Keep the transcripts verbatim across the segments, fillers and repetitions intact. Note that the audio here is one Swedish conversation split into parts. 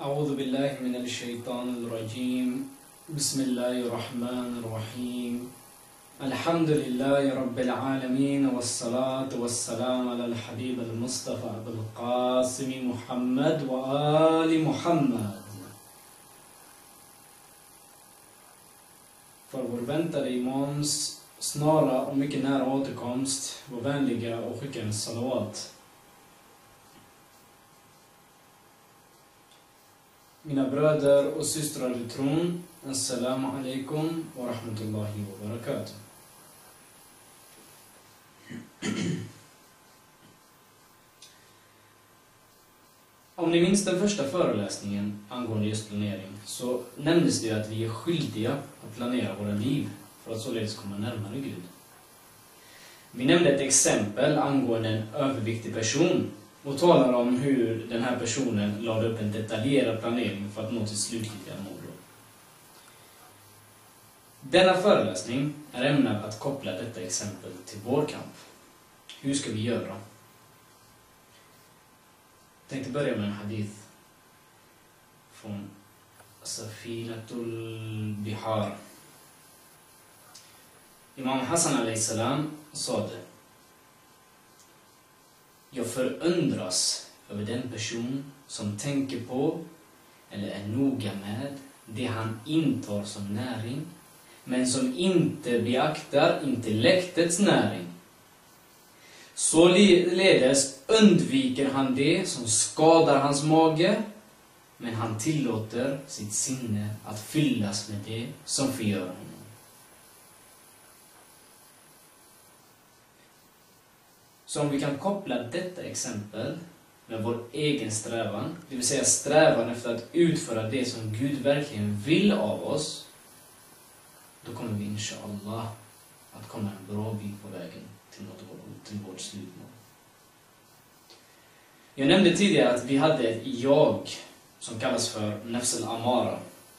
أعوذ بالله من الشيطان الرجيم بسم الله الرحمن الرحيم الحمد لله رب العالمين والصلاة والسلام على الحبيب المصطفى أبو القاسم محمد وآل محمد. För vår väntade imams snara och mycket nära återkomst, vår vänliga och skicka en salawat. Mina bröder och systrar i tron, assalamu alaikum wa rahmatullahi wa barakatuh. Om ni minns den första föreläsningen angående just planering, så nämndes det att vi är skyldiga att planera våra liv för att således komma närmare Gud. Vi nämnde ett exempel angående en överviktig person och talar om hur den här personen lade upp en detaljerad planering för att nå till slutliga mål. Denna föreläsning är ämnad att koppla detta exempel till vår kamp. Hur ska vi göra? Jag tänkte börja med en hadith från Safinatul Bihar. Imam Hassan alayhisalam sa det: jag förundras över den person som tänker på eller är noga med det han intar som näring, men som inte beaktar intellektets näring. Således undviker han det som skadar hans mage, men han tillåter sitt sinne att fyllas med det som förgör honom. Så om vi kan koppla detta exempel med vår egen strävan, det vill säga strävan efter att utföra det som Gud verkligen vill av oss, då kommer vi inshallah att komma en bra bit på vägen till, något, till vårt slutmål. Jag nämnde tidigare att vi hade ett jag som kallas för Nafs al-Amara.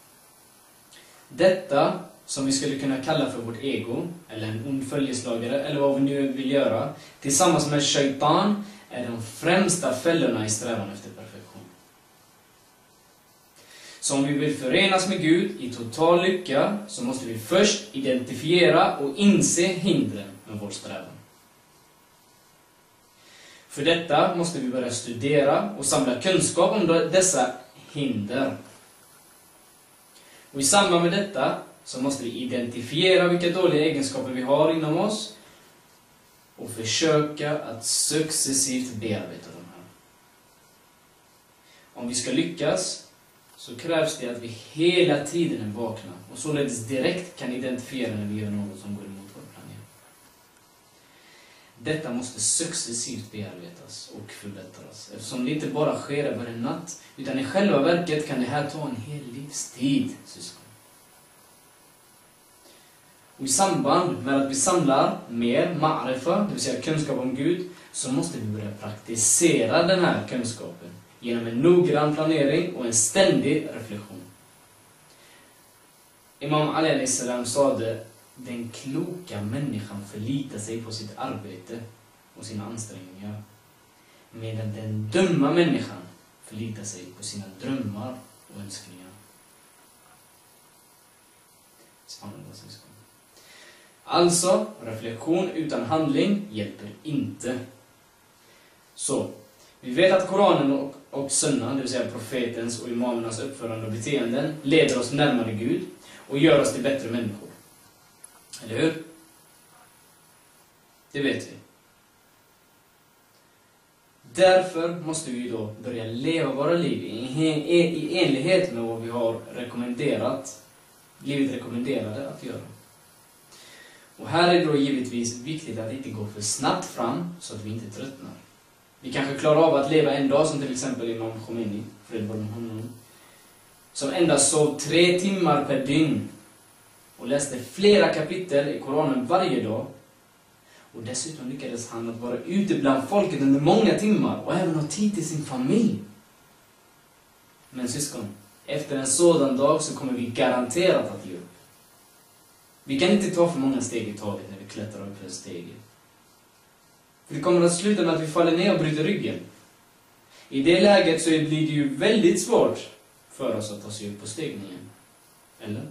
Detta som vi skulle kunna kalla för vårt ego, eller en ond följeslagare, eller vad vi nu vill göra, tillsammans med shaitan, är de främsta fällorna i strävan efter perfektion. Så om vi vill förenas med Gud i total lycka, så måste vi först identifiera och inse hindren med vår strävan. För detta måste vi börja studera och samla kunskap om dessa hinder. Och i samband med detta så måste vi identifiera vilka dåliga egenskaper vi har inom oss och försöka att successivt bearbeta dem här. Om vi ska lyckas så krävs det att vi hela tiden är vakna och således direkt kan identifiera när vi gör något som går emot vår planering. Detta måste successivt bearbetas och förbättras, eftersom det inte bara sker över en natt, utan i själva verket kan det här ta en hel livstid, syskon. Och i samband med att vi samlar mer ma'rifa, det vill säga kunskap om Gud, så måste vi börja praktisera den här kunskapen genom en noggrann planering och en ständig reflektion. Imam Ali alayhisalam sa det: den kloka människan förlitar sig på sitt arbete och sina ansträngningar, medan den dumma människan förlitar sig på sina drömmar och önskningar. Spännande, syskon. Alltså, reflektion utan handling hjälper inte. Så, vi vet att Koranen och, och Sunna, det vill säga profetens och imamernas uppförande och beteenden, leder oss närmare Gud och gör oss till bättre människor. Eller hur? Det vet vi. Därför måste vi då börja leva våra liv i, i, i enlighet med vad vi har rekommenderat, blivit rekommenderade att göra. Och här är det då givetvis viktigt att inte gå för snabbt fram så att vi inte tröttnar. Vi kanske klarar av att leva en dag som till exempel Imam Khomeini, fred vare med honom, som endast sov tre timmar per dygn och läste flera kapitel i Koranen varje dag. Och dessutom lyckades han att vara ute bland folket under många timmar och även ha tid till sin familj. Men syskon, efter en sådan dag så kommer vi garanterat att ge upp. Vi kan inte ta för många steg i taget när vi klättrar upp för steget. För det kommer att sluta med att vi faller ner och bryter ryggen. I det läget så blir det ju väldigt svårt för oss att ta sig upp på stegningen. Eller?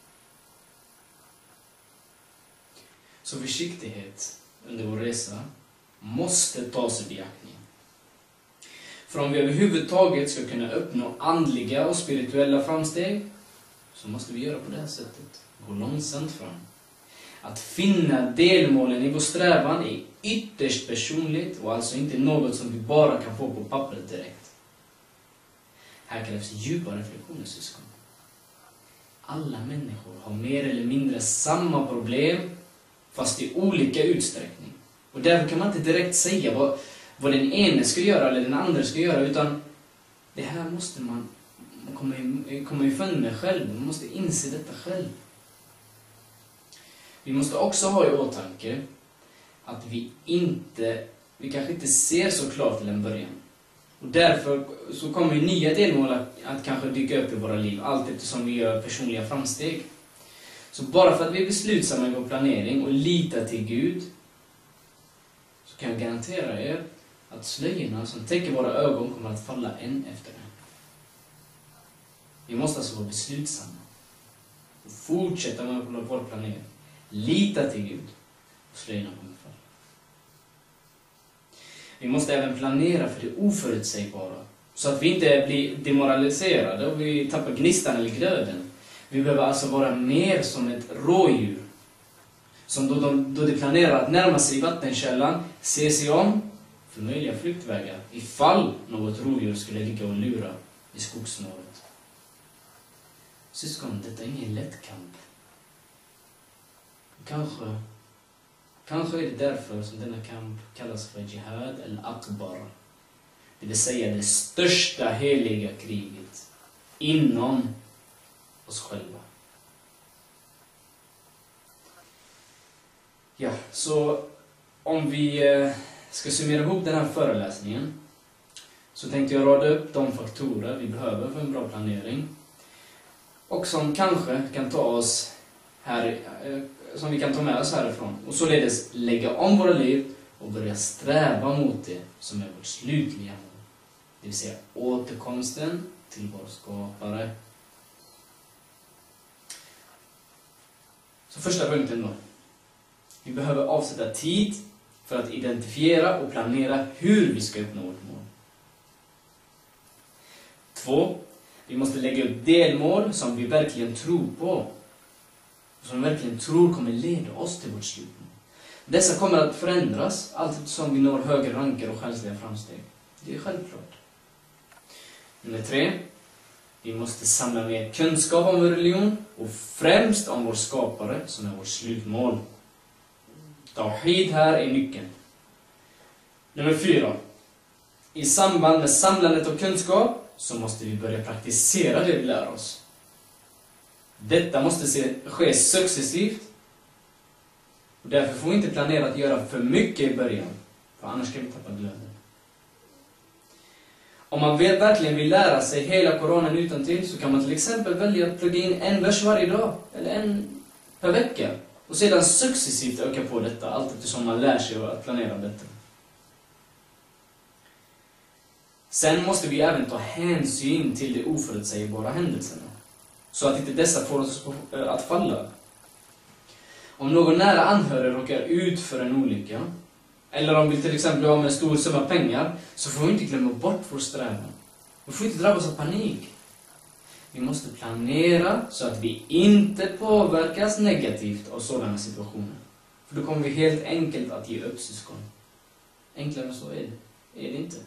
Så försiktighet under vår resa måste tas i beaktning. För om vi överhuvudtaget ska kunna uppnå andliga och spirituella framsteg, så måste vi göra på det här sättet. Gå långsamt fram. Att finna delmålen i vår strävan är ytterst personligt och alltså inte något som vi bara kan få på pappret direkt. Här krävs djupa reflektioner, syskon. Alla människor har mer eller mindre samma problem, fast i olika utsträckning. Och därför kan man inte direkt säga vad, vad den ene ska göra eller den andra ska göra, utan det här måste man, man kommer, kommer ifrån med själv. Man måste inse detta själv. Vi måste också ha i åtanke att vi inte, vi kanske inte ser så klart till en början. Och därför så kommer nya delmål att, att kanske dyka upp i våra liv, allt eftersom vi gör personliga framsteg. Så bara för att vi är beslutsamma i vår planering och litar till Gud, så kan jag garantera er att slöjorna som täcker våra ögon kommer att falla en efter en. Vi måste alltså vara beslutsamma och fortsätta med vår planering. Lita till Gud och slöjorna kommer falla. Vi måste även planera för det oförutsägbara, så att vi inte blir demoraliserade och vi tappar gnistan eller glöden. Vi behöver alltså vara mer som ett rådjur, som då, de, då de planerar att närma sig vattenkällan, se sig om för möjliga flyktvägar, ifall något rovdjur skulle ligga och lura i skogsnåret. Syskon, detta är ingen lätt kamp. Kanske, kanske är det därför som denna kamp kallas för Jihad al-Akbar. Det vill säga det största heliga kriget inom oss själva. Ja, så om vi ska summera ihop den här föreläsningen, så tänkte jag rada upp de faktorer vi behöver för en bra planering. Och som kanske kan ta oss här, som vi kan ta med oss härifrån. Och således lägga om våra liv och börja sträva mot det som är vårt slutliga mål. Det vill säga återkomsten till vår skapare. Så första punkten då. Vi behöver avsätta tid för att identifiera och planera hur vi ska uppnå vårt mål. Två. Vi måste lägga upp delmål som vi verkligen tror på. Som vi verkligen tror kommer leda oss till vårt slutmål. Dessa kommer att förändras allt eftersom vi når högre ranker och själsliga framsteg. Det är självklart. Nummer tre. Vi måste samla mer kunskap om vår religion och främst om vår skapare som är vårt slutmål. Tawhid här är nyckeln. Nummer fyra. I samband med samlandet av kunskap så måste vi börja praktisera det vi lär oss. Detta måste se, ske successivt. Och därför får vi inte planera att göra för mycket i början. För annars kan vi tappa glöden. Om man vill, verkligen vill lära sig hela Koranen utantill, så kan man till exempel välja att plugga in en vers varje dag. Eller en per vecka. Och sedan successivt öka på detta, allt eftersom man lär sig att planera detta. Sen måste vi även ta hänsyn till de oförutsägbara händelserna, så att inte dessa får oss att falla. Om någon nära anhörig råkar ut för en olycka, eller om vi till exempel har med en stor summa pengar, så får vi inte glömma bort vår strävan. Vi får inte drabbas av panik. Vi måste planera så att vi inte påverkas negativt av sådana situationer. För då kommer vi helt enkelt att ge upp, syskon. Enklare än så är det, är det inte.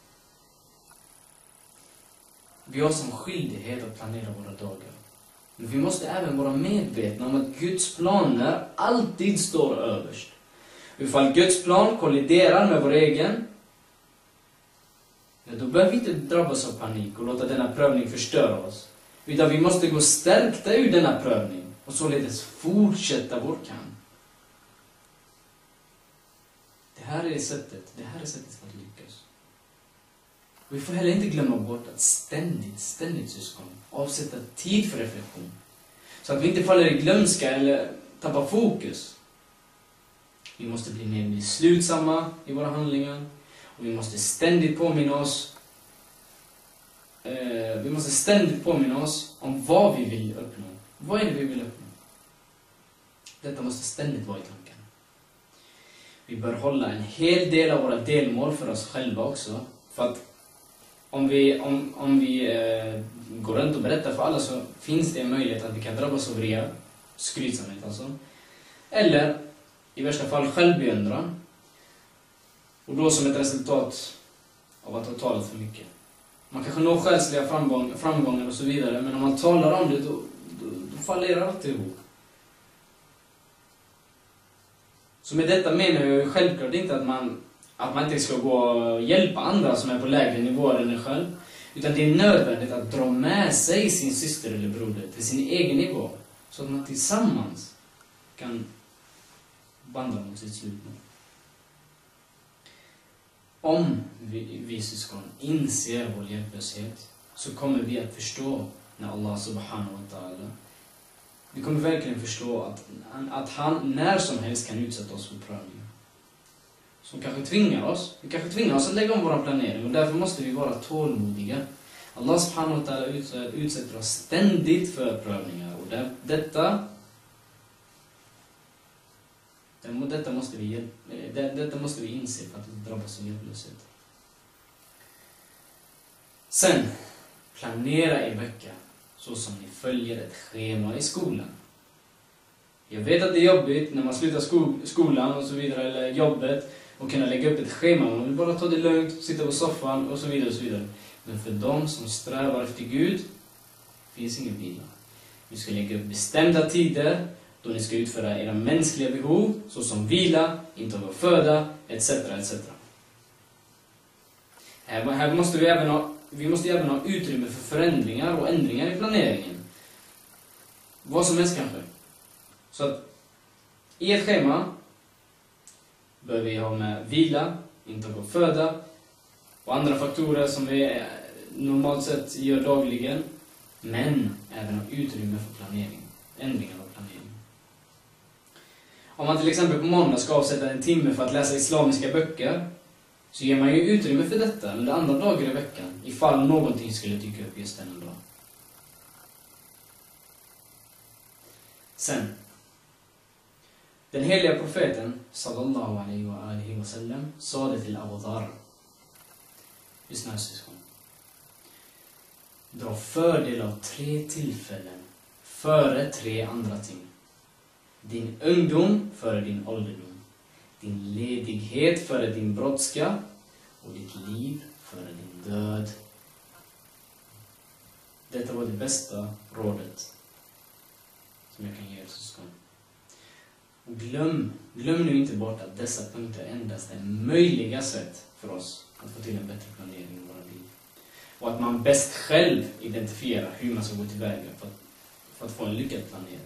Vi har som skyldighet att planera våra dagar. Men vi måste även vara medvetna om att Guds planer alltid står överst. Ifall Guds plan kolliderar med vår egen, ja, då behöver vi inte drabbas av panik och låta denna prövning förstöra oss. Utan vi måste gå stärkta ur denna prövning och således fortsätta vår kamp. Det här är sättet, det här är sättet att lyckas. Och vi får heller inte glömma bort att ständigt, ständigt syskon, avsätta tid för reflektion. Så att vi inte faller i glömska eller tappar fokus. Vi måste bli mer beslutsamma i våra handlingar. Och vi måste ständigt påminna oss eh, vi måste ständigt påminna oss om vad vi vill uppnå. Vad är det vi vill uppnå? Detta måste ständigt vara i tanken. Vi bör hålla en hel del av våra delmål för oss själva också. För att om vi, om, om vi eh, går runt och berättar för alla, så finns det en möjlighet att vi kan drabbas av rea, skrytsamhet alltså. Eller i värsta fall självbeundran. Och då som ett resultat av att ha talat för mycket. Man kanske når själsliga framgång, framgångar och så vidare, men om man talar om det, då, då, då faller allt ihop. Så med detta menar jag självklart inte att man, att man inte ska gå och hjälpa andra som är på lägre nivåer än en själv. Utan det är nödvändigt att dra med sig sin syster eller broder till sin egen nivå. Så att man tillsammans kan vandra mot sitt slutmål. Om vi, vi syskon inser vår hjälplöshet, så kommer vi att förstå när Allah subhanahu wa ta'ala, vi kommer verkligen förstå att, att han när som helst kan utsätta oss för prövningar. Som kanske tvingar oss, vi kanske tvingar oss att lägga om vår planering, och därför måste vi vara tålmodiga. Allah subhanahu wa ta'ala utsätter oss ständigt för prövningar, och det, detta Detta måste, vi, detta måste vi inse för att inte drabbas av hjälplöshet. Sen, planera er vecka så som ni följer ett schema i skolan. Jag vet att det är jobbigt när man slutar sko skolan och så vidare, eller jobbet, och kunna lägga upp ett schema. Man vill bara ta det lugnt, sitta på soffan och så vidare och så vidare. Men för dem som strävar efter Gud finns ingen vila. Vi ska lägga upp bestämda tider då ni ska utföra era mänskliga behov, såsom vila, intag av föda, et cetera et cetera. Här, här måste vi även ha, vi måste även ha utrymme för förändringar och ändringar i planeringen. Vad som helst kanske. Så att i ett schema bör vi ha med vila, intag av föda och andra faktorer som vi normalt sett gör dagligen, men även ha utrymme för planering, ändringar av planering. Om man till exempel på måndag ska avsätta en timme för att läsa islamiska böcker, så ger man ju utrymme för detta under andra dagar i veckan, ifall någonting skulle dyka upp just den dag. Sen, den heliga profeten sallallahu alaihi wa alihi wa sallam sade till Abu Dhar: lyssna syskon, dra fördel av tre tillfällen före tre andra ting. Din ungdom före din ålderdom, din ledighet före din brådska och ditt liv före din död. Detta var det bästa rådet som jag kan ge er syskon. Och glöm, glöm nu inte bort att dessa punkter endast är möjliga sätt för oss att få till en bättre planering i våra liv. Och att man bäst själv identifierar hur man ska gå tillväga för att, för att få en lyckad planering.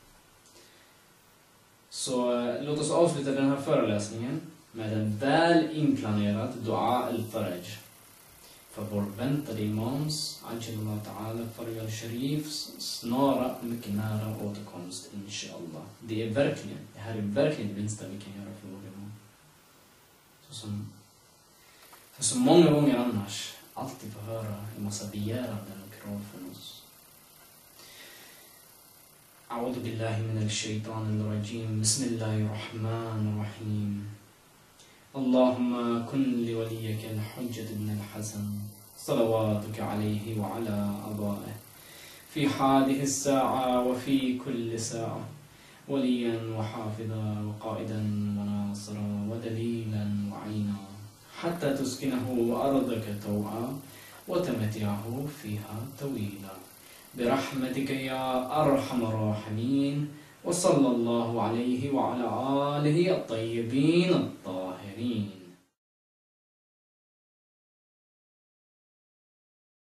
Så eh, låt oss avsluta den här föreläsningen med en väl inplanerad dua al-faraj för vår väntade imams Ajalullah Ta'ala Faraj al-Sharifs snara och mycket nära återkomst, inshallah. Det är verkligen, det här är verkligen det minsta vi kan göra för vår imam. Så som, för så många gånger annars alltid får höra en massa begäranden och krav från oss. أعوذ بالله من الشيطان الرجيم بسم الله الرحمن الرحيم اللهم كن لوليك الحجة بن الحسن صلواتك عليه وعلى أبائه في هذه الساعة وفي كل ساعة وليا وحافظا وقائدا وناصرا ودليلا وعينا حتى تسكنه أرضك طوعا وتمتعه فيها طويلا برحمتك يا أرحم الراحمين وصلى الله عليه وعلى آله الطيبين الطاهرين.